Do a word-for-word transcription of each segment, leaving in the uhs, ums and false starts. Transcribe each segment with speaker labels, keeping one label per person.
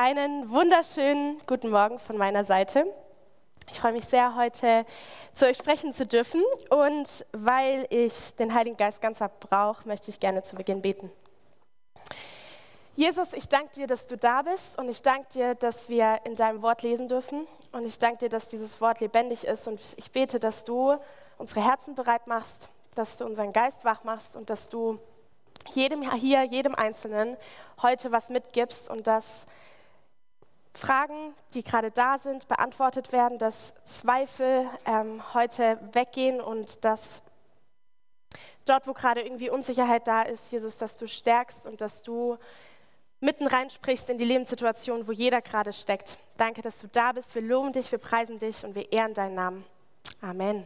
Speaker 1: Einen wunderschönen guten Morgen von meiner Seite. Ich freue mich sehr, heute zu euch sprechen zu dürfen. Und weil ich den Heiligen Geist ganz ab brauche, möchte ich gerne zu Beginn beten. Jesus, ich danke dir, dass du da bist und ich danke dir, dass wir in deinem Wort lesen dürfen. Und ich danke dir, dass dieses Wort lebendig ist und ich bete, dass du unsere Herzen bereit machst, dass du unseren Geist wach machst und dass du jedem hier, jedem Einzelnen heute was mitgibst und dass Fragen, die gerade da sind, beantwortet werden, dass Zweifel ähm, heute weggehen und dass dort, wo gerade irgendwie Unsicherheit da ist, Jesus, dass du stärkst und dass du mitten reinsprichst in die Lebenssituation, wo jeder gerade steckt. Danke, dass du da bist. Wir loben dich, wir preisen dich und wir ehren deinen Namen. Amen.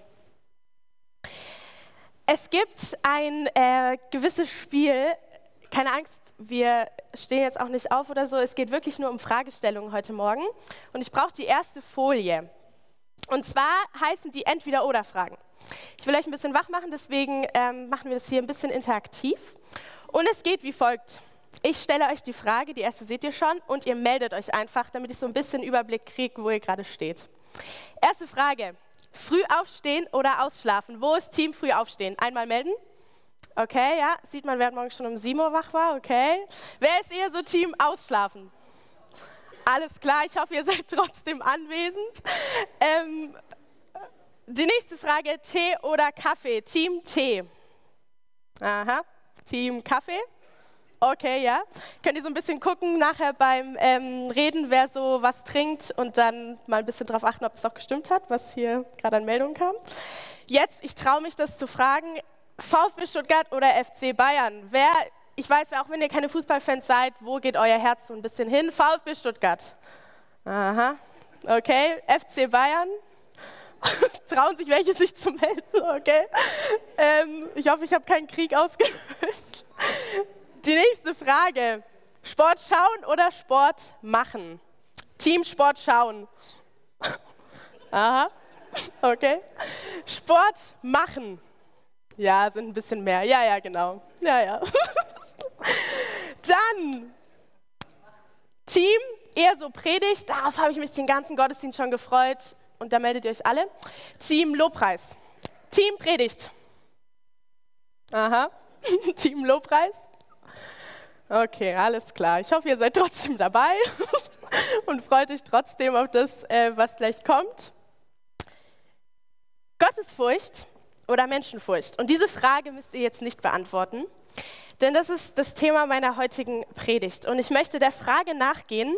Speaker 1: Es gibt ein äh, gewisses Spiel, keine Angst, wir stehen jetzt auch nicht auf oder so, es geht wirklich nur um Fragestellungen heute Morgen und ich brauche die erste Folie. Und zwar heißen die Entweder-Oder-Fragen. Ich will euch ein bisschen wach machen, deswegen ähm, machen wir das hier ein bisschen interaktiv. Und es geht wie folgt. Ich stelle euch die Frage, die erste seht ihr schon, und ihr meldet euch einfach, damit ich so ein bisschen Überblick kriege, wo ihr gerade steht. Erste Frage. Früh aufstehen oder ausschlafen? Wo ist Team früh aufstehen? Einmal melden. Okay, ja, sieht man, wer morgen schon um sieben Uhr wach war, okay. Wer ist eher so Team ausschlafen? Alles klar, ich hoffe, ihr seid trotzdem anwesend. Ähm, die nächste Frage, Tee oder Kaffee? Team Tee. Aha, Team Kaffee. Okay, ja. Könnt ihr so ein bisschen gucken nachher beim ähm, Reden, wer so was trinkt und dann mal ein bisschen darauf achten, ob es auch gestimmt hat, was hier gerade an Meldungen kam. Jetzt, ich traue mich, das zu fragen, VfB Stuttgart oder F C Bayern? Wer, ich weiß, auch wenn ihr keine Fußballfans seid, wo geht euer Herz so ein bisschen hin? VfB Stuttgart. Aha, okay. F C Bayern? Trauen sich welche, sich zu melden? Okay. Ähm, ich hoffe, ich habe keinen Krieg ausgelöst. Die nächste Frage. Sport schauen oder Sport machen? Team Sport schauen. Aha, okay. Sport machen. Ja, sind ein bisschen mehr. Ja, ja, genau. Ja, ja. Dann Team, eher so Predigt. Darauf habe ich mich den ganzen Gottesdienst schon gefreut. Und da meldet ihr euch alle. Team Lobpreis. Team Predigt. Aha. Team Lobpreis. Okay, alles klar. Ich hoffe, ihr seid trotzdem dabei und freut euch trotzdem auf das, äh, was gleich kommt. Gottesfurcht oder Menschenfurcht? Und diese Frage müsst ihr jetzt nicht beantworten, denn das ist das Thema meiner heutigen Predigt. Und ich möchte der Frage nachgehen,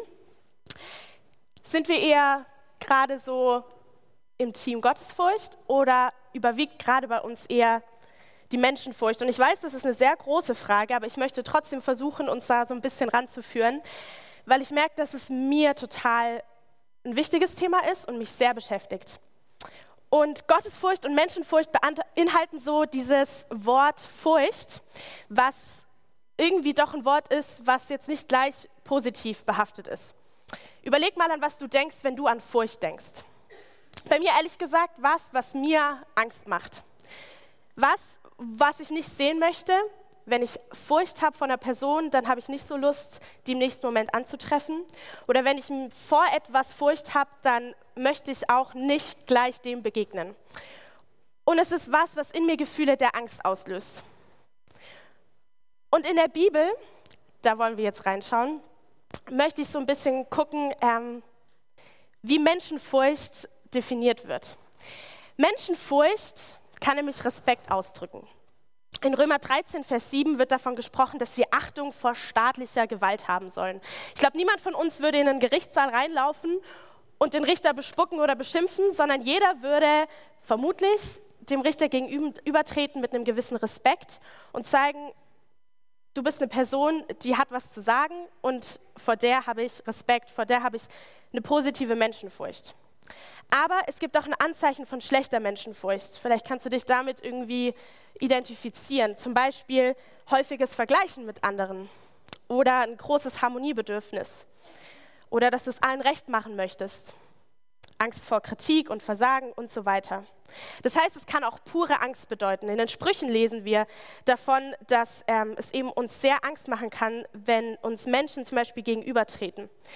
Speaker 1: sind wir eher gerade so im Team Gottesfurcht oder überwiegt gerade bei uns eher die Menschenfurcht? Und ich weiß, das ist eine sehr große Frage, aber ich möchte trotzdem versuchen, uns da so ein bisschen ranzuführen, weil ich merke, dass es mir total ein wichtiges Thema ist und mich sehr beschäftigt. Und Gottesfurcht und Menschenfurcht beinhalten so dieses Wort Furcht, was irgendwie doch ein Wort ist, was jetzt nicht gleich positiv behaftet ist. Überleg mal, an was du denkst, wenn du an Furcht denkst. Bei mir ehrlich gesagt, was, was mir Angst macht. Was, was ich nicht sehen möchte. Wenn ich Furcht habe von einer Person, dann habe ich nicht so Lust, die im nächsten Moment anzutreffen. Oder wenn ich vor etwas Furcht habe, dann möchte ich auch nicht gleich dem begegnen. Und es ist was, was in mir Gefühle der Angst auslöst. Und in der Bibel, da wollen wir jetzt reinschauen, möchte ich so ein bisschen gucken, ähm, wie Menschenfurcht definiert wird. Menschenfurcht kann nämlich Respekt ausdrücken. In Römer dreizehn, Vers sieben wird davon gesprochen, dass wir Achtung vor staatlicher Gewalt haben sollen. Ich glaube, niemand von uns würde in einen Gerichtssaal reinlaufen und den Richter bespucken oder beschimpfen, sondern jeder würde vermutlich dem Richter gegenübertreten mit einem gewissen Respekt und zeigen, du bist eine Person, die hat was zu sagen und vor der habe ich Respekt, vor der habe ich eine positive Menschenfurcht. Aber es gibt auch ein Anzeichen von schlechter Menschenfurcht. Vielleicht kannst du dich damit irgendwie identifizieren. Zum Beispiel häufiges Vergleichen mit anderen oder ein großes Harmoniebedürfnis oder dass du es allen recht machen möchtest. Angst vor Kritik und Versagen und so weiter. Das heißt, es kann auch pure Angst bedeuten. In den Sprüchen lesen wir davon, dass ähm, es eben uns sehr Angst machen kann, wenn uns Menschen zum Beispiel gegenübertreten.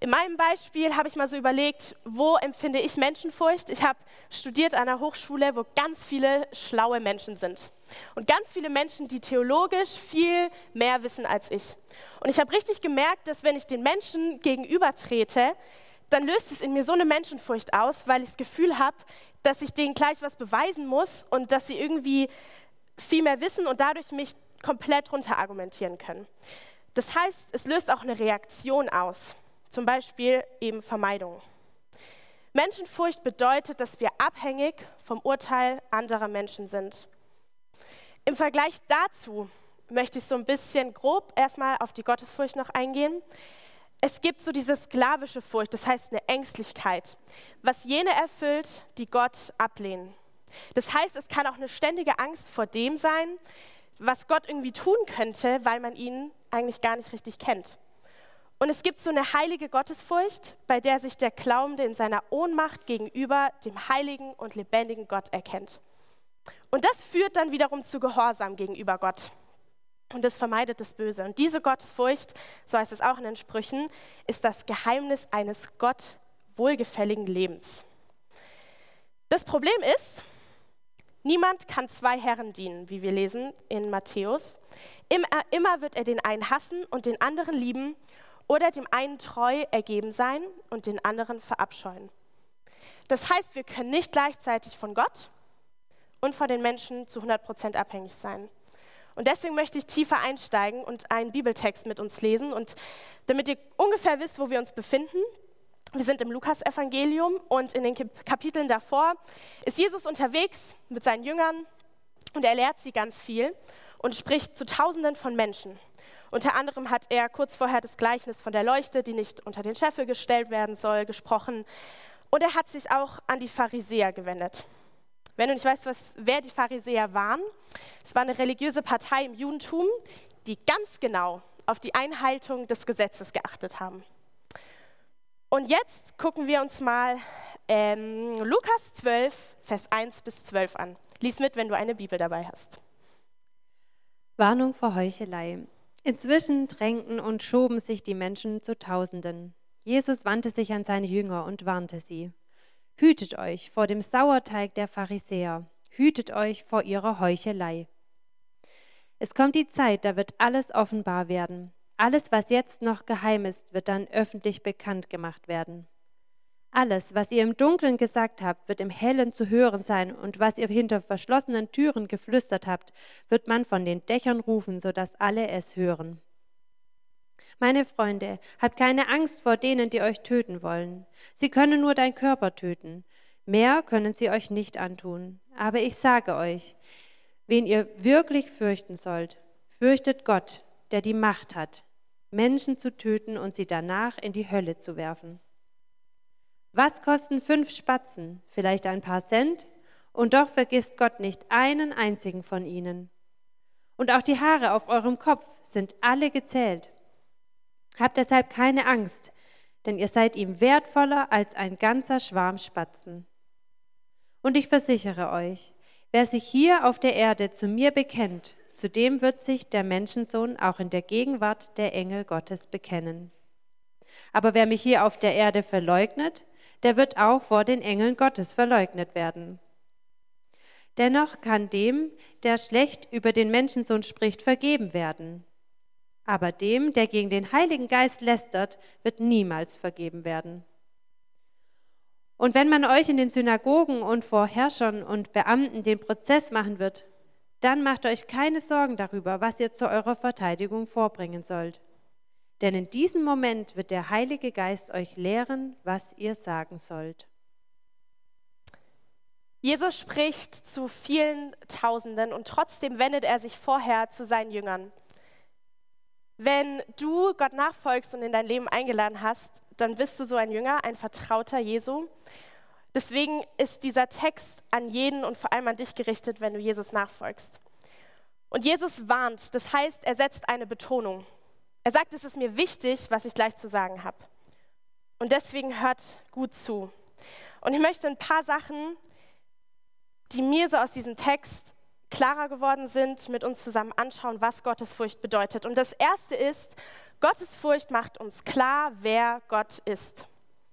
Speaker 1: In meinem Beispiel habe ich mal so überlegt, wo empfinde ich Menschenfurcht? Ich habe studiert an einer Hochschule, wo ganz viele schlaue Menschen sind. Und ganz viele Menschen, die theologisch viel mehr wissen als ich. Und ich habe richtig gemerkt, dass wenn ich den Menschen gegenübertrete, dann löst es in mir so eine Menschenfurcht aus, weil ich das Gefühl habe, dass ich denen gleich was beweisen muss und dass sie irgendwie viel mehr wissen und dadurch mich komplett runterargumentieren können. Das heißt, es löst auch eine Reaktion aus, zum Beispiel eben Vermeidung. Menschenfurcht bedeutet, dass wir abhängig vom Urteil anderer Menschen sind. Im Vergleich dazu möchte ich so ein bisschen grob erstmal auf die Gottesfurcht noch eingehen. Es gibt so diese sklavische Furcht, das heißt eine Ängstlichkeit, was jene erfüllt, die Gott ablehnen. Das heißt, es kann auch eine ständige Angst vor dem sein, was Gott irgendwie tun könnte, weil man ihn eigentlich gar nicht richtig kennt. Und es gibt so eine heilige Gottesfurcht, bei der sich der Glaubende in seiner Ohnmacht gegenüber dem heiligen und lebendigen Gott erkennt. Und das führt dann wiederum zu Gehorsam gegenüber Gott. Und das vermeidet das Böse. Und diese Gottesfurcht, so heißt es auch in den Sprüchen, ist das Geheimnis eines Gott wohlgefälligen Lebens. Das Problem ist, niemand kann zwei Herren dienen, wie wir lesen in Matthäus. Immer wird er den einen hassen und den anderen lieben oder dem einen treu ergeben sein und den anderen verabscheuen. Das heißt, wir können nicht gleichzeitig von Gott und von den Menschen zu hundert Prozent abhängig sein. Und deswegen möchte ich tiefer einsteigen und einen Bibeltext mit uns lesen. Und damit ihr ungefähr wisst, wo wir uns befinden, wir sind im Lukas-Evangelium und in den Kapiteln davor ist Jesus unterwegs mit seinen Jüngern und er lehrt sie ganz viel und spricht zu Tausenden von Menschen. Unter anderem hat er kurz vorher das Gleichnis von der Leuchte, die nicht unter den Scheffel gestellt werden soll, gesprochen. Und er hat sich auch an die Pharisäer gewendet. Wenn du nicht weißt, was, wer die Pharisäer waren, es war eine religiöse Partei im Judentum, die ganz genau auf die Einhaltung des Gesetzes geachtet haben. Und jetzt gucken wir uns mal ähm, Lukas zwölf, Vers eins bis zwölf an. Lies mit, wenn du eine Bibel dabei hast.
Speaker 2: Warnung vor Heuchelei. Inzwischen drängten und schoben sich die Menschen zu Tausenden. Jesus wandte sich an seine Jünger und warnte sie. Hütet euch vor dem Sauerteig der Pharisäer, hütet euch vor ihrer Heuchelei. Es kommt die Zeit, da wird alles offenbar werden. Alles, was jetzt noch geheim ist, wird dann öffentlich bekannt gemacht werden. Alles, was ihr im Dunkeln gesagt habt, wird im Hellen zu hören sein, und was ihr hinter verschlossenen Türen geflüstert habt, wird man von den Dächern rufen, sodass alle es hören. Meine Freunde, habt keine Angst vor denen, die euch töten wollen. Sie können nur deinen Körper töten. Mehr können sie euch nicht antun. Aber ich sage euch, wen ihr wirklich fürchten sollt, fürchtet Gott, der die Macht hat, Menschen zu töten und sie danach in die Hölle zu werfen. Was kosten fünf Spatzen? Vielleicht ein paar Cent? Und doch vergisst Gott nicht einen einzigen von ihnen. Und auch die Haare auf eurem Kopf sind alle gezählt. Habt deshalb keine Angst, denn ihr seid ihm wertvoller als ein ganzer Schwarm Spatzen. Und ich versichere euch, wer sich hier auf der Erde zu mir bekennt, zu dem wird sich der Menschensohn auch in der Gegenwart der Engel Gottes bekennen. Aber wer mich hier auf der Erde verleugnet, der wird auch vor den Engeln Gottes verleugnet werden. Dennoch kann dem, der schlecht über den Menschensohn spricht, vergeben werden. Aber dem, der gegen den Heiligen Geist lästert, wird niemals vergeben werden. Und wenn man euch in den Synagogen und vor Herrschern und Beamten den Prozess machen wird, dann macht euch keine Sorgen darüber, was ihr zu eurer Verteidigung vorbringen sollt. Denn in diesem Moment wird der Heilige Geist euch lehren, was ihr sagen sollt.
Speaker 1: Jesus spricht zu vielen Tausenden und trotzdem wendet er sich vorher zu seinen Jüngern. Wenn du Gott nachfolgst und in dein Leben eingeladen hast, dann bist du so ein Jünger, ein Vertrauter Jesu. Deswegen ist dieser Text an jeden und vor allem an dich gerichtet, wenn du Jesus nachfolgst. Und Jesus warnt, das heißt, er setzt eine Betonung. Er sagt, es ist mir wichtig, was ich gleich zu sagen habe. Und deswegen hört gut zu. Und ich möchte ein paar Sachen, die mir so aus diesem Text klarer geworden sind, mit uns zusammen anschauen, was Gottesfurcht bedeutet. Und das erste ist, Gottesfurcht macht uns klar, wer Gott ist.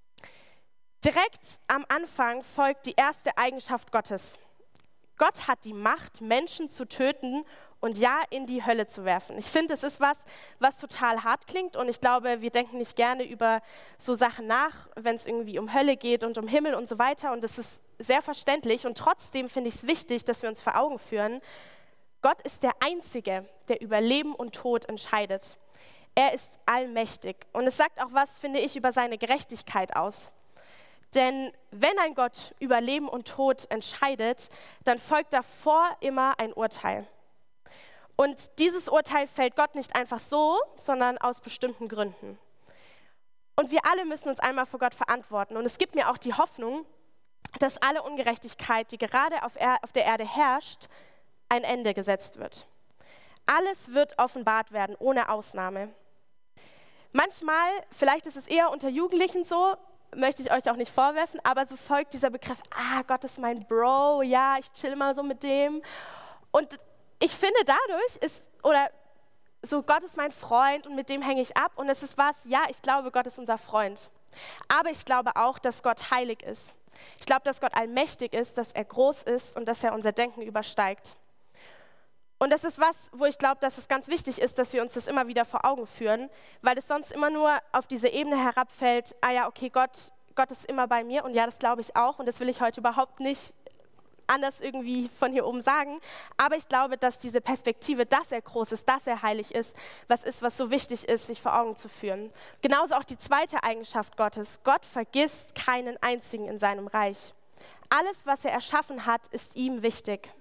Speaker 1: Direkt am Anfang folgt die erste Eigenschaft Gottes. Gott hat die Macht, Menschen zu töten und ja, in die Hölle zu werfen. Ich finde, es ist was, was total hart klingt und ich glaube, wir denken nicht gerne über so Sachen nach, wenn es irgendwie um Hölle geht und um Himmel und so weiter und das ist sehr verständlich und trotzdem finde ich es wichtig, dass wir uns vor Augen führen, Gott ist der Einzige, der über Leben und Tod entscheidet. Er ist allmächtig und es sagt auch was, finde ich, über seine Gerechtigkeit aus. Denn wenn ein Gott über Leben und Tod entscheidet, dann folgt davor immer ein Urteil. Und dieses Urteil fällt Gott nicht einfach so, sondern aus bestimmten Gründen. Und wir alle müssen uns einmal vor Gott verantworten. Und es gibt mir auch die Hoffnung, dass alle Ungerechtigkeit, die gerade auf, er- auf der Erde herrscht, ein Ende gesetzt wird. Alles wird offenbart werden, ohne Ausnahme. Manchmal, vielleicht ist es eher unter Jugendlichen so, möchte ich euch auch nicht vorwerfen, aber so folgt dieser Begriff, ah, Gott ist mein Bro, ja, ich chill mal so mit dem. Und ich finde, dadurch ist, oder so, Gott ist mein Freund und mit dem hänge ich ab. Und es ist was, ja, ich glaube, Gott ist unser Freund. Aber ich glaube auch, dass Gott heilig ist. Ich glaube, dass Gott allmächtig ist, dass er groß ist und dass er unser Denken übersteigt. Und das ist was, wo ich glaube, dass es ganz wichtig ist, dass wir uns das immer wieder vor Augen führen, weil es sonst immer nur auf diese Ebene herabfällt, ah ja, okay, Gott, Gott ist immer bei mir und ja, das glaube ich auch und das will ich heute überhaupt nicht anders irgendwie von hier oben sagen, aber ich glaube, dass diese Perspektive, dass er groß ist, dass er heilig ist, was ist, was so wichtig ist, sich vor Augen zu führen. Genauso auch die zweite Eigenschaft Gottes, Gott vergisst keinen einzigen in seinem Reich. Alles, was er erschaffen hat, ist ihm wichtig.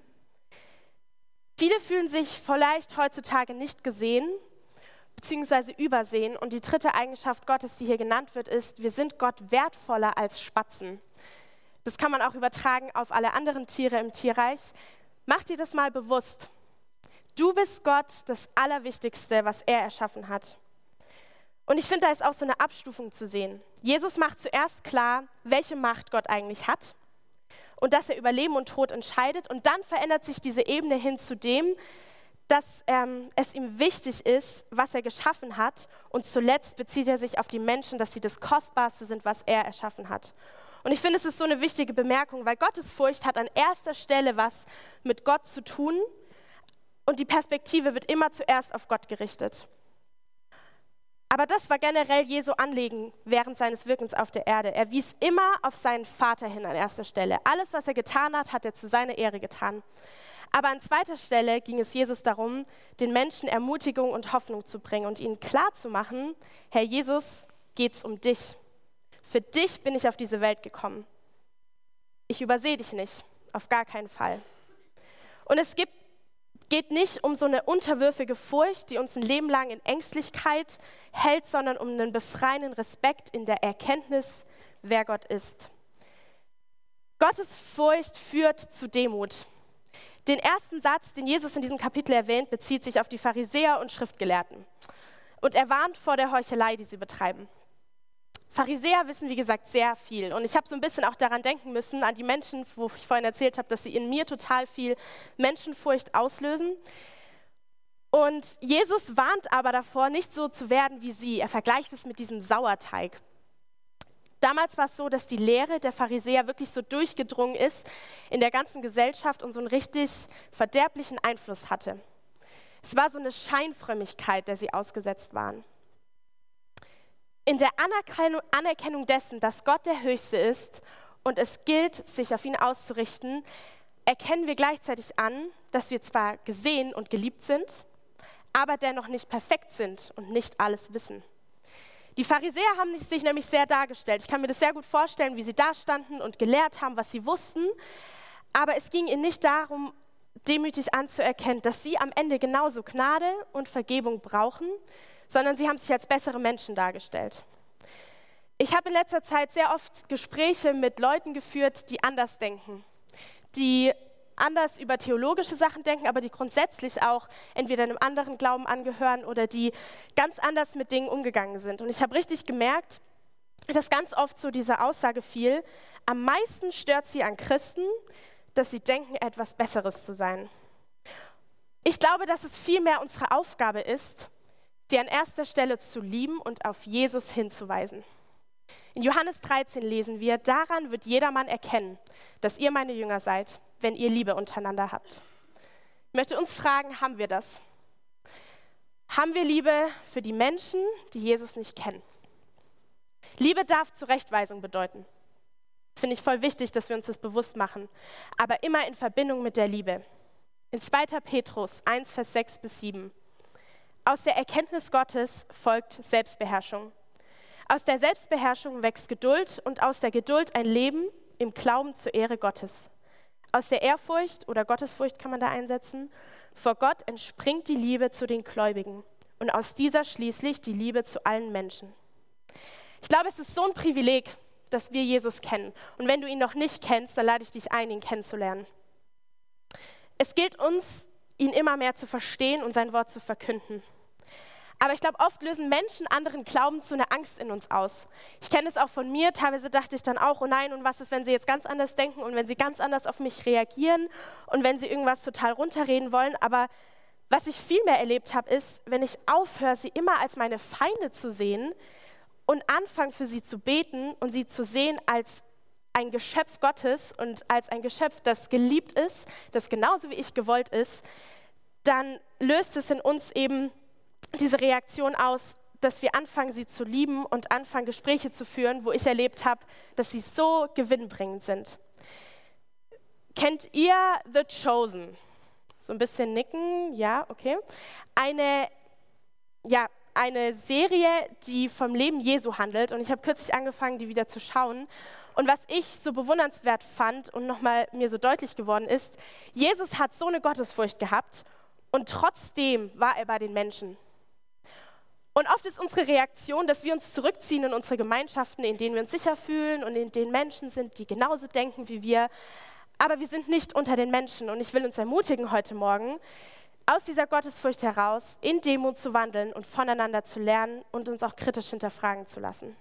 Speaker 1: Viele fühlen sich vielleicht heutzutage nicht gesehen bzw. übersehen. Und die dritte Eigenschaft Gottes, die hier genannt wird, ist, wir sind Gott wertvoller als Spatzen. Das kann man auch übertragen auf alle anderen Tiere im Tierreich. Mach dir das mal bewusst. Du bist Gott das Allerwichtigste, was er erschaffen hat. Und ich finde, da ist auch so eine Abstufung zu sehen. Jesus macht zuerst klar, welche Macht Gott eigentlich hat. Und dass er über Leben und Tod entscheidet. Und dann verändert sich diese Ebene hin zu dem, dass ähm, es ihm wichtig ist, was er geschaffen hat. Und zuletzt bezieht er sich auf die Menschen, dass sie das Kostbarste sind, was er erschaffen hat. Und ich finde, es ist so eine wichtige Bemerkung, weil Gottesfurcht hat an erster Stelle was mit Gott zu tun. Und die Perspektive wird immer zuerst auf Gott gerichtet. Aber das war generell Jesu Anliegen während seines Wirkens auf der Erde. Er wies immer auf seinen Vater hin an erster Stelle. Alles, was er getan hat, hat er zu seiner Ehre getan. Aber an zweiter Stelle ging es Jesus darum, den Menschen Ermutigung und Hoffnung zu bringen und ihnen klarzumachen, Herr Jesus, geht's um dich. Für dich bin ich auf diese Welt gekommen. Ich übersehe dich nicht, auf gar keinen Fall. Und es gibt geht nicht um so eine unterwürfige Furcht, die uns ein Leben lang in Ängstlichkeit hält, sondern um einen befreienden Respekt in der Erkenntnis, wer Gott ist. Gottes Furcht führt zu Demut. Den ersten Satz, den Jesus in diesem Kapitel erwähnt, bezieht sich auf die Pharisäer und Schriftgelehrten. Und er warnt vor der Heuchelei, die sie betreiben. Pharisäer wissen, wie gesagt, sehr viel. Und ich habe so ein bisschen auch daran denken müssen, an die Menschen, wo ich vorhin erzählt habe, dass sie in mir total viel Menschenfurcht auslösen. Und Jesus warnt aber davor, nicht so zu werden wie sie. Er vergleicht es mit diesem Sauerteig. Damals war es so, dass die Lehre der Pharisäer wirklich so durchgedrungen ist in der ganzen Gesellschaft und so einen richtig verderblichen Einfluss hatte. Es war so eine Scheinfrömmigkeit, der sie ausgesetzt waren. In der Anerkennung, Anerkennung dessen, dass Gott der Höchste ist und es gilt, sich auf ihn auszurichten, erkennen wir gleichzeitig an, dass wir zwar gesehen und geliebt sind, aber dennoch nicht perfekt sind und nicht alles wissen. Die Pharisäer haben sich nämlich sehr dargestellt. Ich kann mir das sehr gut vorstellen, wie sie da standen und gelehrt haben, was sie wussten, aber es ging ihnen nicht darum, demütig anzuerkennen, dass sie am Ende genauso Gnade und Vergebung brauchen, sondern sie haben sich als bessere Menschen dargestellt. Ich habe in letzter Zeit sehr oft Gespräche mit Leuten geführt, die anders denken, die anders über theologische Sachen denken, aber die grundsätzlich auch entweder einem anderen Glauben angehören oder die ganz anders mit Dingen umgegangen sind. Und ich habe richtig gemerkt, dass ganz oft so diese Aussage fiel, am meisten stört sie an Christen, dass sie denken, etwas Besseres zu sein. Ich glaube, dass es vielmehr unsere Aufgabe ist, sie an erster Stelle zu lieben und auf Jesus hinzuweisen. In Johannes dreizehn lesen wir, daran wird jedermann erkennen, dass ihr meine Jünger seid, wenn ihr Liebe untereinander habt. Ich möchte uns fragen, haben wir das? Haben wir Liebe für die Menschen, die Jesus nicht kennen? Liebe darf Zurechtweisung bedeuten. Das finde ich voll wichtig, dass wir uns das bewusst machen. Aber immer in Verbindung mit der Liebe. In zweiter Petrus eins, Vers sechs bis sieben. Aus der Erkenntnis Gottes folgt Selbstbeherrschung. Aus der Selbstbeherrschung wächst Geduld und aus der Geduld ein Leben im Glauben zur Ehre Gottes. Aus der Ehrfurcht oder Gottesfurcht kann man da einsetzen. Vor Gott entspringt die Liebe zu den Gläubigen und aus dieser schließlich die Liebe zu allen Menschen. Ich glaube, es ist so ein Privileg, dass wir Jesus kennen. Und wenn du ihn noch nicht kennst, dann lade ich dich ein, ihn kennenzulernen. Es gilt uns, ihn immer mehr zu verstehen und sein Wort zu verkünden. Aber ich glaube, oft lösen Menschen anderen Glauben zu einer Angst in uns aus. Ich kenne es auch von mir, teilweise dachte ich dann auch, oh nein, und was ist, wenn sie jetzt ganz anders denken und wenn sie ganz anders auf mich reagieren und wenn sie irgendwas total runterreden wollen. Aber was ich viel mehr erlebt habe, ist, wenn ich aufhöre, sie immer als meine Feinde zu sehen und anfange für sie zu beten und sie zu sehen als ein Geschöpf Gottes und als ein Geschöpf, das geliebt ist, das genauso wie ich gewollt ist, dann löst es in uns eben diese Reaktion aus, dass wir anfangen, sie zu lieben und anfangen, Gespräche zu führen, wo ich erlebt habe, dass sie so gewinnbringend sind. Kennt ihr The Chosen? So ein bisschen nicken, ja, okay. Eine, ja, eine Serie, die vom Leben Jesu handelt und ich habe kürzlich angefangen, die wieder zu schauen. Und was ich so bewundernswert fand und nochmal mir so deutlich geworden ist, Jesus hat so eine Gottesfurcht gehabt und trotzdem war er bei den Menschen. Und oft ist unsere Reaktion, dass wir uns zurückziehen in unsere Gemeinschaften, in denen wir uns sicher fühlen und in denen Menschen sind, die genauso denken wie wir. Aber wir sind nicht unter den Menschen. Und ich will uns ermutigen heute Morgen, aus dieser Gottesfurcht heraus in Demut zu wandeln und voneinander zu lernen und uns auch kritisch hinterfragen zu lassen.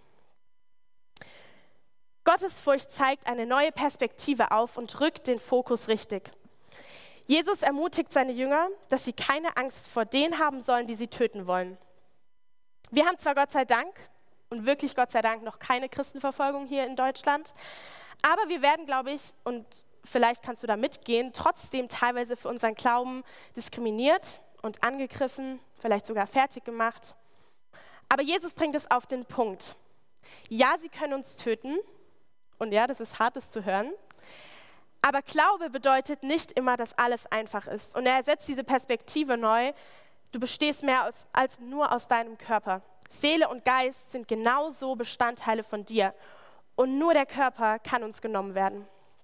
Speaker 1: Gottesfurcht zeigt eine neue Perspektive auf und rückt den Fokus richtig. Jesus ermutigt seine Jünger, dass sie keine Angst vor denen haben sollen, die sie töten wollen. Wir haben zwar Gott sei Dank und wirklich Gott sei Dank noch keine Christenverfolgung hier in Deutschland, aber wir werden, glaube ich, und vielleicht kannst du da mitgehen, trotzdem teilweise für unseren Glauben diskriminiert und angegriffen, vielleicht sogar fertig gemacht. Aber Jesus bringt es auf den Punkt. Ja, sie können uns töten und ja, das ist hart, das zu hören, aber Glaube bedeutet nicht immer, dass alles einfach ist. Und er ersetzt diese Perspektive neu. Du bestehst mehr aus, als nur aus deinem Körper. Seele und Geist sind genauso Bestandteile von dir. Und nur der Körper kann uns genommen werden.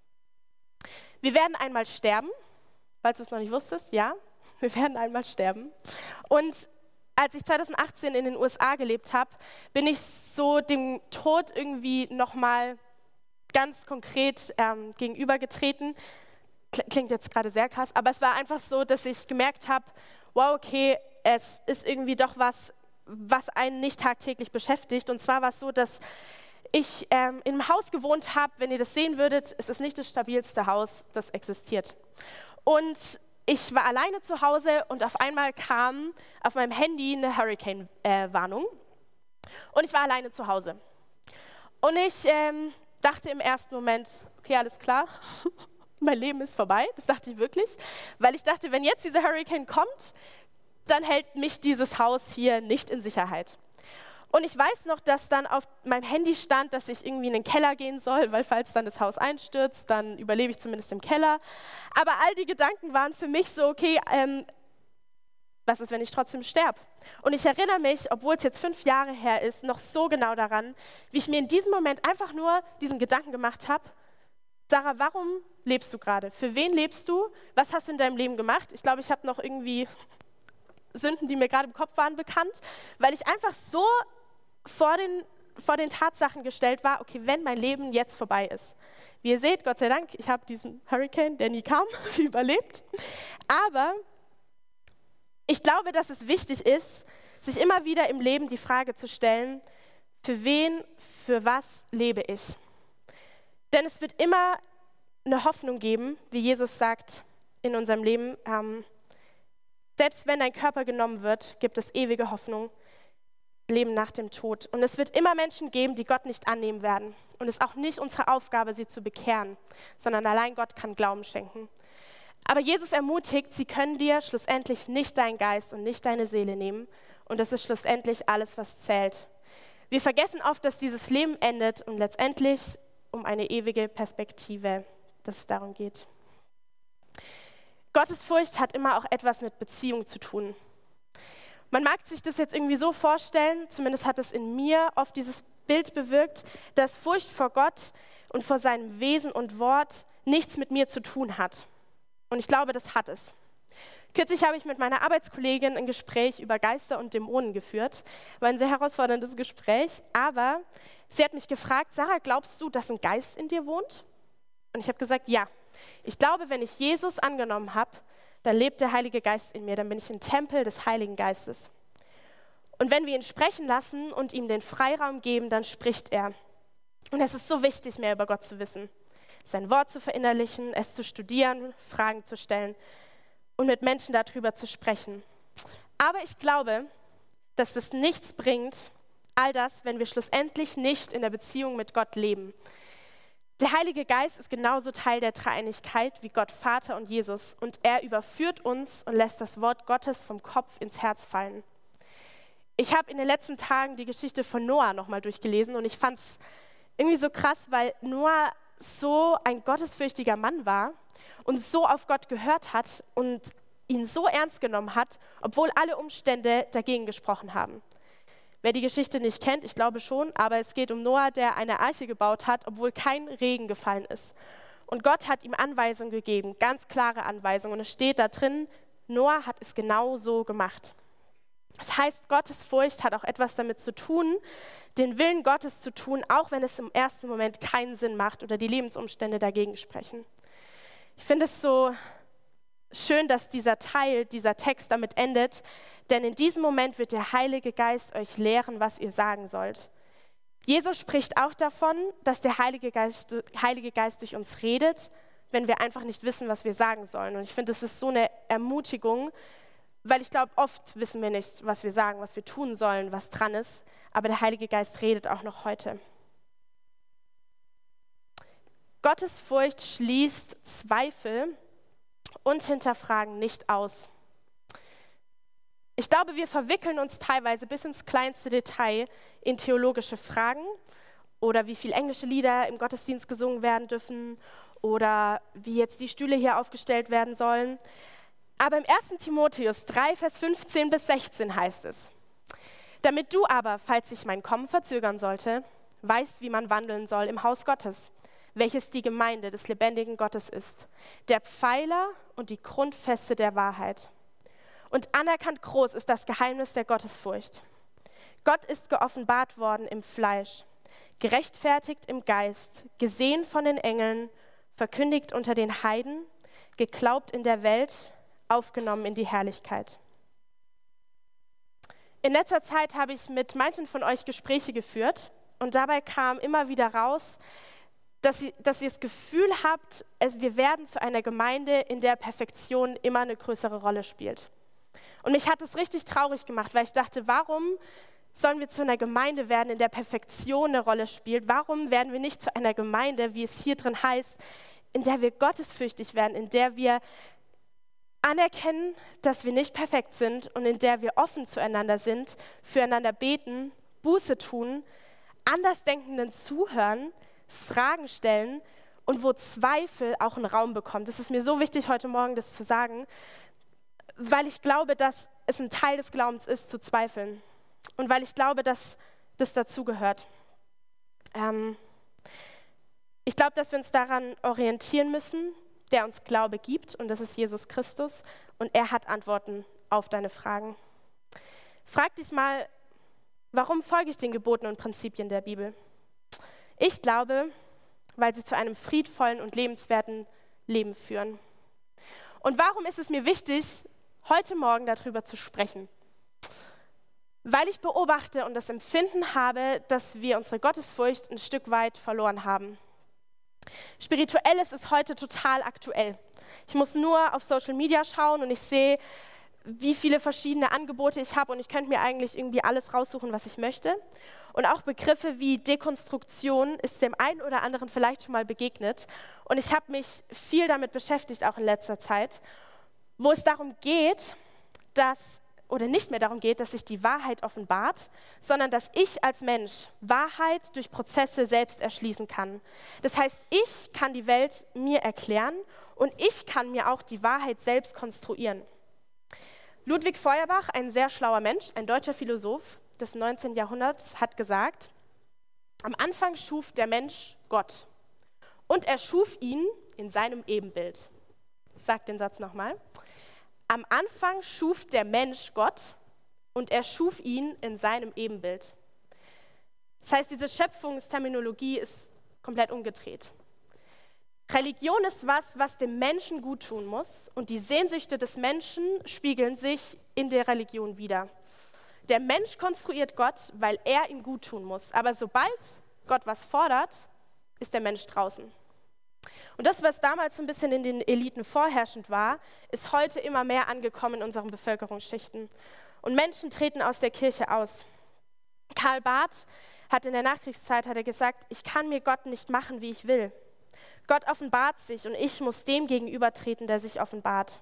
Speaker 1: Wir werden einmal sterben, falls du es noch nicht wusstest, ja, wir werden einmal sterben. Und als ich zwanzig achtzehn in den U S A gelebt habe, bin ich so dem Tod irgendwie nochmal ganz konkret ähm, gegenübergetreten. Klingt jetzt gerade sehr krass, aber es war einfach so, dass ich gemerkt habe, wow, okay, es ist irgendwie doch was, was einen nicht tagtäglich beschäftigt. Und zwar war es so, dass ich ähm, in einem Haus gewohnt habe, wenn ihr das sehen würdet, es ist nicht das stabilste Haus, das existiert. Und ich war alleine zu Hause und auf einmal kam auf meinem Handy eine Hurricane-Warnung. Äh, und ich war alleine zu Hause. Und ich ähm, dachte im ersten Moment, okay, alles klar, mein Leben ist vorbei, das dachte ich wirklich, weil ich dachte, wenn jetzt dieser Hurricane kommt, dann hält mich dieses Haus hier nicht in Sicherheit. Und ich weiß noch, dass dann auf meinem Handy stand, dass ich irgendwie in den Keller gehen soll, weil falls dann das Haus einstürzt, dann überlebe ich zumindest im Keller. Aber all die Gedanken waren für mich so, okay, ähm, was ist, wenn ich trotzdem sterbe? Und ich erinnere mich, obwohl es jetzt fünf Jahre her ist, noch so genau daran, wie ich mir in diesem Moment einfach nur diesen Gedanken gemacht habe, Sarah, warum lebst du gerade? Für wen lebst du? Was hast du in deinem Leben gemacht? Ich glaube, ich habe noch irgendwie Sünden, die mir gerade im Kopf waren, bekannt, weil ich einfach so vor den, vor den Tatsachen gestellt war, okay, wenn mein Leben jetzt vorbei ist. Wie ihr seht, Gott sei Dank, ich habe diesen Hurricane, der nie kam, überlebt. Aber ich glaube, dass es wichtig ist, sich immer wieder im Leben die Frage zu stellen, für wen, für was lebe ich? Denn es wird immer eine Hoffnung geben, wie Jesus sagt in unserem Leben. Ähm, Selbst wenn dein Körper genommen wird, gibt es ewige Hoffnung, Leben nach dem Tod. Und es wird immer Menschen geben, die Gott nicht annehmen werden. Und es ist auch nicht unsere Aufgabe, sie zu bekehren, sondern allein Gott kann Glauben schenken. Aber Jesus ermutigt, sie können dir schlussendlich nicht deinen Geist und nicht deine Seele nehmen. Und das ist schlussendlich alles, was zählt. Wir vergessen oft, dass dieses Leben endet und letztendlich um eine ewige Perspektive, dass es darum geht. Gottesfurcht hat immer auch etwas mit Beziehung zu tun. Man mag sich das jetzt irgendwie so vorstellen, zumindest hat es in mir oft dieses Bild bewirkt, dass Furcht vor Gott und vor seinem Wesen und Wort nichts mit mir zu tun hat. Und ich glaube, das hat es. Kürzlich habe ich mit meiner Arbeitskollegin ein Gespräch über Geister und Dämonen geführt. War ein sehr herausforderndes Gespräch, aber sie hat mich gefragt, Sarah, glaubst du, dass ein Geist in dir wohnt? Und ich habe gesagt, ja. Ich glaube, wenn ich Jesus angenommen habe, dann lebt der Heilige Geist in mir, dann bin ich ein Tempel des Heiligen Geistes. Und wenn wir ihn sprechen lassen und ihm den Freiraum geben, dann spricht er. Und es ist so wichtig, mehr über Gott zu wissen. Sein Wort zu verinnerlichen, es zu studieren, Fragen zu stellen und mit Menschen darüber zu sprechen. Aber ich glaube, dass das nichts bringt, all das, wenn wir schlussendlich nicht in der Beziehung mit Gott leben. Der Heilige Geist ist genauso Teil der Dreieinigkeit wie Gott Vater und Jesus und er überführt uns und lässt das Wort Gottes vom Kopf ins Herz fallen. Ich habe in den letzten Tagen die Geschichte von Noah nochmal durchgelesen und ich fand es irgendwie so krass, weil Noah so ein gottesfürchtiger Mann war und so auf Gott gehört hat und ihn so ernst genommen hat, obwohl alle Umstände dagegen gesprochen haben. Wer die Geschichte nicht kennt, ich glaube schon, aber es geht um Noah, der eine Arche gebaut hat, obwohl kein Regen gefallen ist. Und Gott hat ihm Anweisungen gegeben, ganz klare Anweisungen. Und es steht da drin, Noah hat es genau so gemacht. Das heißt, Gottes Furcht hat auch etwas damit zu tun, den Willen Gottes zu tun, auch wenn es im ersten Moment keinen Sinn macht oder die Lebensumstände dagegen sprechen. Ich finde es so schön, dass dieser Teil, dieser Text damit endet, denn in diesem Moment wird der Heilige Geist euch lehren, was ihr sagen sollt. Jesus spricht auch davon, dass der Heilige Geist, Heilige Geist durch uns redet, wenn wir einfach nicht wissen, was wir sagen sollen. Und ich finde, das ist so eine Ermutigung, weil ich glaube, oft wissen wir nicht, was wir sagen, was wir tun sollen, was dran ist. Aber der Heilige Geist redet auch noch heute. Gottes Furcht schließt Zweifel und Hinterfragen nicht aus. Ich glaube, wir verwickeln uns teilweise bis ins kleinste Detail in theologische Fragen oder wie viele englische Lieder im Gottesdienst gesungen werden dürfen oder wie jetzt die Stühle hier aufgestellt werden sollen. Aber im ersten Timotheus drei, Vers fünfzehn bis sechzehn heißt es, damit du aber, falls sich mein Kommen verzögern sollte, weißt, wie man wandeln soll im Haus Gottes, welches die Gemeinde des lebendigen Gottes ist, der Pfeiler und die Grundfeste der Wahrheit. Und anerkannt groß ist das Geheimnis der Gottesfurcht. Gott ist geoffenbart worden im Fleisch, gerechtfertigt im Geist, gesehen von den Engeln, verkündigt unter den Heiden, geglaubt in der Welt, aufgenommen in die Herrlichkeit. In letzter Zeit habe ich mit manchen von euch Gespräche geführt und dabei kam immer wieder raus, dass ihr, dass ihr das Gefühl habt, es, wir werden zu einer Gemeinde, in der Perfektion immer eine größere Rolle spielt. Und mich hat es richtig traurig gemacht, weil ich dachte, warum sollen wir zu einer Gemeinde werden, in der Perfektion eine Rolle spielt? Warum werden wir nicht zu einer Gemeinde, wie es hier drin heißt, in der wir gottesfürchtig werden, in der wir anerkennen, dass wir nicht perfekt sind und in der wir offen zueinander sind, füreinander beten, Buße tun, Andersdenkenden zuhören, Fragen stellen und wo Zweifel auch einen Raum bekommen. Das ist mir so wichtig, heute Morgen das zu sagen, weil ich glaube, dass es ein Teil des Glaubens ist, zu zweifeln. Und weil ich glaube, dass das dazugehört. Ähm, ich glaube, dass wir uns daran orientieren müssen, der uns Glaube gibt, und das ist Jesus Christus. Und er hat Antworten auf deine Fragen. Frag dich mal, warum folge ich den Geboten und Prinzipien der Bibel? Ich glaube, weil sie zu einem friedvollen und lebenswerten Leben führen. Und warum ist es mir wichtig, heute Morgen darüber zu sprechen? Weil ich beobachte und das Empfinden habe, dass wir unsere Gottesfurcht ein Stück weit verloren haben. Spirituell ist es heute total aktuell. Ich muss nur auf Social Media schauen und ich sehe, wie viele verschiedene Angebote ich habe und ich könnte mir eigentlich irgendwie alles raussuchen, was ich möchte. Und auch Begriffe wie Dekonstruktion ist dem einen oder anderen vielleicht schon mal begegnet. Und ich habe mich viel damit beschäftigt, auch in letzter Zeit, wo es darum geht, dass, oder nicht mehr darum geht, dass sich die Wahrheit offenbart, sondern dass ich als Mensch Wahrheit durch Prozesse selbst erschließen kann. Das heißt, ich kann die Welt mir erklären und ich kann mir auch die Wahrheit selbst konstruieren. Ludwig Feuerbach, ein sehr schlauer Mensch, ein deutscher Philosoph des neunzehnten Jahrhunderts, hat gesagt, am Anfang schuf der Mensch Gott und er schuf ihn in seinem Ebenbild. Ich sage den Satz nochmal. Am Anfang schuf der Mensch Gott und er schuf ihn in seinem Ebenbild. Das heißt, diese Schöpfungsterminologie ist komplett umgedreht. Religion ist was, was dem Menschen gut tun muss und die Sehnsüchte des Menschen spiegeln sich in der Religion wider. Der Mensch konstruiert Gott, weil er ihm gut tun muss, aber sobald Gott was fordert, ist der Mensch draußen. Und das, was damals so ein bisschen in den Eliten vorherrschend war, ist heute immer mehr angekommen in unseren Bevölkerungsschichten. Und Menschen treten aus der Kirche aus. Karl Barth hat in der Nachkriegszeit hat er gesagt, ich kann mir Gott nicht machen, wie ich will. Gott offenbart sich und ich muss dem gegenübertreten, der sich offenbart.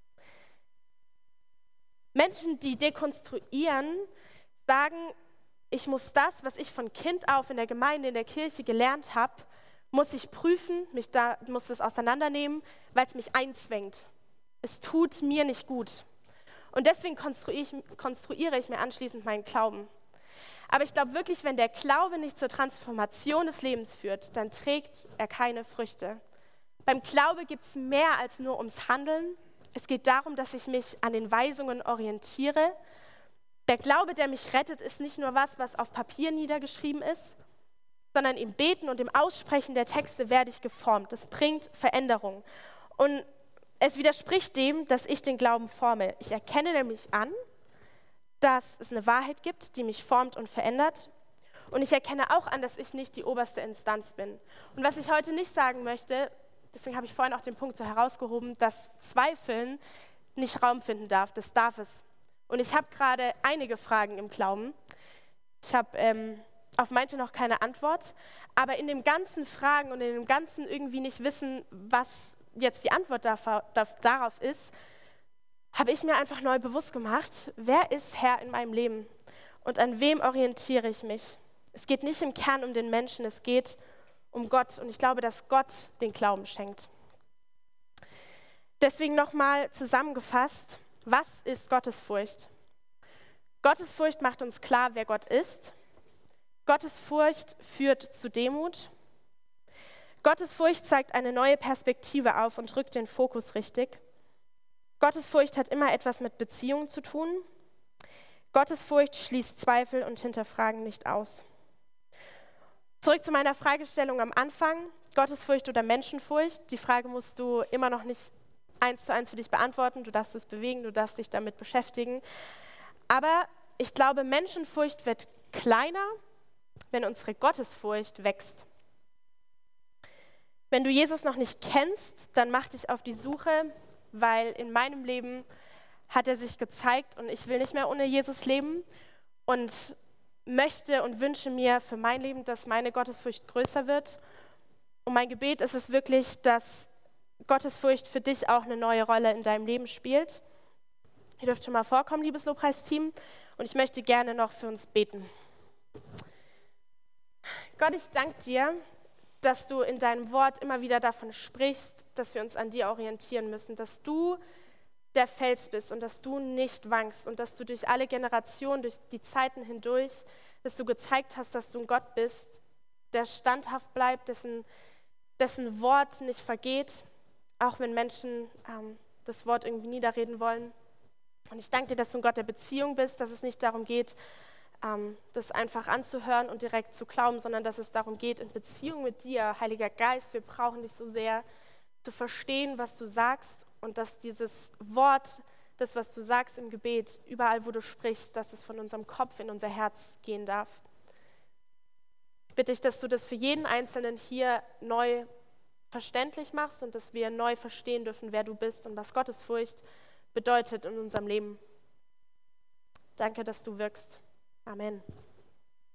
Speaker 1: Menschen, die dekonstruieren, sagen, ich muss das, was ich von Kind auf in der Gemeinde, in der Kirche gelernt habe, muss ich prüfen, mich da, muss es auseinandernehmen, weil es mich einzwängt. Es tut mir nicht gut. Und deswegen konstruiere ich, konstruiere ich mir anschließend meinen Glauben. Aber ich glaube wirklich, wenn der Glaube nicht zur Transformation des Lebens führt, dann trägt er keine Früchte. Beim Glaube gibt es mehr als nur ums Handeln. Es geht darum, dass ich mich an den Weisungen orientiere. Der Glaube, der mich rettet, ist nicht nur was, was auf Papier niedergeschrieben ist, sondern im Beten und im Aussprechen der Texte werde ich geformt. Das bringt Veränderung. Und es widerspricht dem, dass ich den Glauben forme. Ich erkenne nämlich an, dass es eine Wahrheit gibt, die mich formt und verändert. Und ich erkenne auch an, dass ich nicht die oberste Instanz bin. Und was ich heute nicht sagen möchte, deswegen habe ich vorhin auch den Punkt so herausgehoben, dass Zweifeln nicht Raum finden darf. Das darf es. Und ich habe gerade einige Fragen im Glauben. Ich habe ähm, auf manche noch keine Antwort. Aber in dem ganzen Fragen und in dem ganzen irgendwie nicht wissen, was jetzt die Antwort darauf ist, habe ich mir einfach neu bewusst gemacht, wer ist Herr in meinem Leben und an wem orientiere ich mich. Es geht nicht im Kern um den Menschen, es geht um Gott und ich glaube, dass Gott den Glauben schenkt. Deswegen nochmal zusammengefasst, was ist Gottesfurcht? Gottesfurcht macht uns klar, wer Gott ist. Gottesfurcht führt zu Demut. Gottesfurcht zeigt eine neue Perspektive auf und rückt den Fokus richtig. Gottesfurcht hat immer etwas mit Beziehung zu tun. Gottesfurcht schließt Zweifel und Hinterfragen nicht aus. Zurück zu meiner Fragestellung am Anfang, Gottesfurcht oder Menschenfurcht. Die Frage musst du immer noch nicht eins zu eins für dich beantworten. Du darfst es bewegen, du darfst dich damit beschäftigen. Aber ich glaube, Menschenfurcht wird kleiner, wenn unsere Gottesfurcht wächst. Wenn du Jesus noch nicht kennst, dann mach dich auf die Suche, weil in meinem Leben hat er sich gezeigt und ich will nicht mehr ohne Jesus leben und möchte und wünsche mir für mein Leben, dass meine Gottesfurcht größer wird. Und mein Gebet ist es wirklich, dass Gottesfurcht für dich auch eine neue Rolle in deinem Leben spielt. Ihr dürft schon mal vorkommen, liebes Lobpreisteam, und ich möchte gerne noch für uns beten. Gott, ich danke dir, dass du in deinem Wort immer wieder davon sprichst, dass wir uns an dir orientieren müssen, dass du der Fels bist und dass du nicht wankst und dass du durch alle Generationen, durch die Zeiten hindurch, dass du gezeigt hast, dass du ein Gott bist, der standhaft bleibt, dessen, dessen Wort nicht vergeht, auch wenn Menschen ähm, das Wort irgendwie niederreden wollen. Und ich danke dir, dass du ein Gott der Beziehung bist, dass es nicht darum geht, ähm, das einfach anzuhören und direkt zu glauben, sondern dass es darum geht, in Beziehung mit dir, Heiliger Geist, wir brauchen dich so sehr, zu verstehen, was du sagst und dass dieses Wort, das, was du sagst im Gebet, überall, wo du sprichst, dass es von unserem Kopf in unser Herz gehen darf. Ich bitte dich, dass du das für jeden Einzelnen hier neu verständlich machst und dass wir neu verstehen dürfen, wer du bist und was Gottesfurcht bedeutet in unserem Leben. Danke, dass du wirkst. Amen.